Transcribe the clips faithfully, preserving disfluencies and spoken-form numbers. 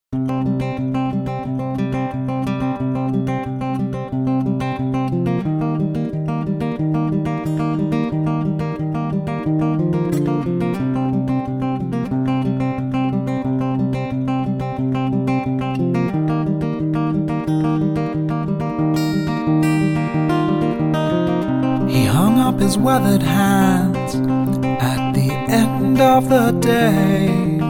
He hung up his weathered hands at the end of the day.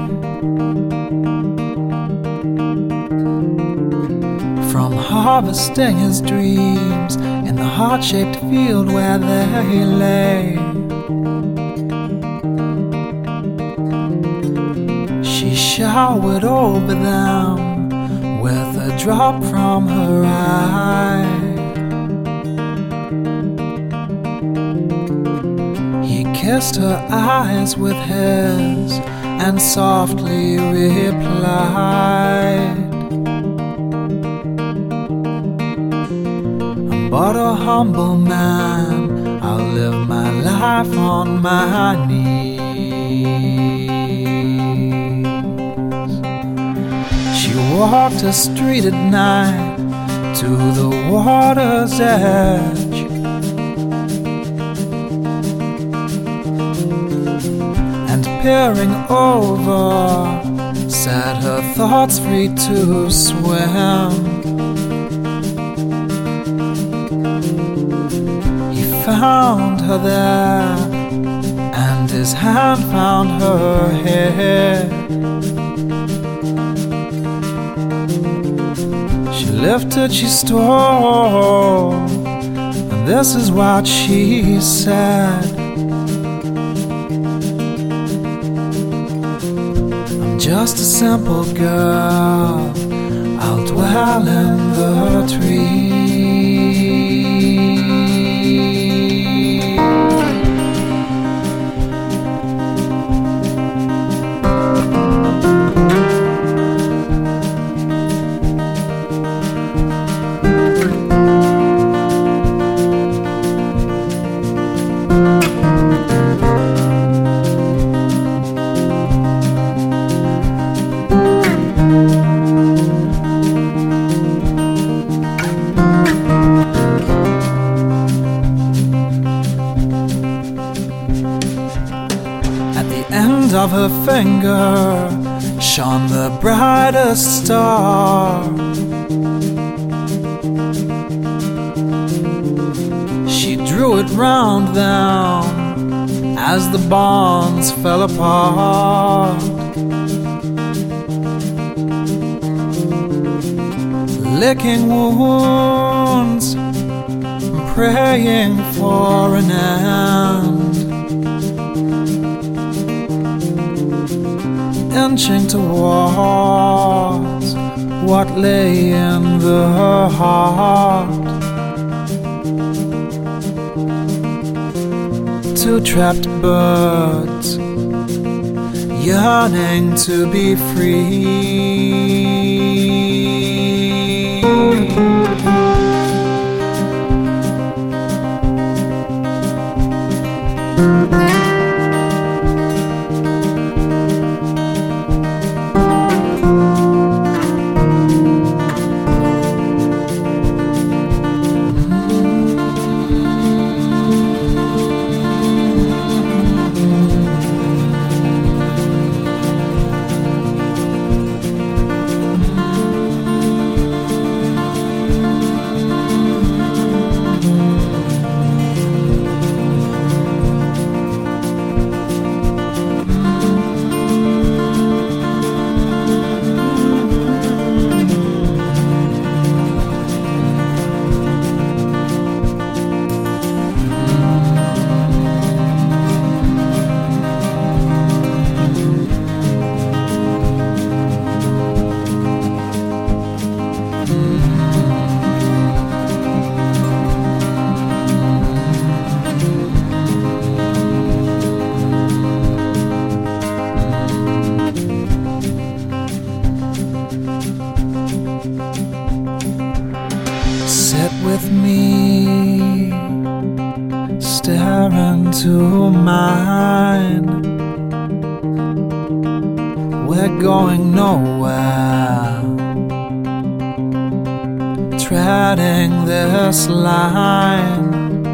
From harvesting his dreams in the heart-shaped field where they lay. She showered over them with a drop from her eye. He kissed her eyes with his and softly replied, "I'm but a humble man, I'll live my life on my knees." She walked a street at night to the water's edge, and peering over, set her thoughts free to swim. He found her there, and his hand found her head. She lifted, she stole, and this is what she said: "I'm just a simple girl, I'll dwell in the trees." End of her finger shone the brightest star. She drew it round them as the bonds fell apart. Licking wounds, praying for an end, inching towards what lay in the heart. Two trapped birds yearning to be free. Sit with me, stare into mine. We're going nowhere, treading this line.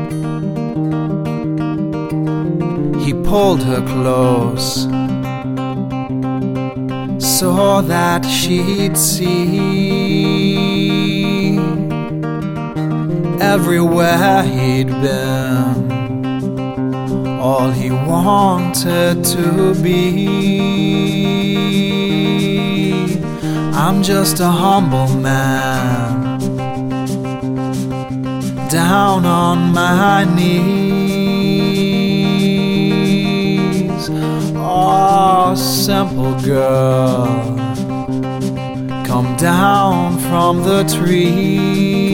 He pulled her close so that she'd see everywhere he'd been, all he wanted to be. I'm just a humble man, down on my knees. Oh, simple girl, come down from the tree.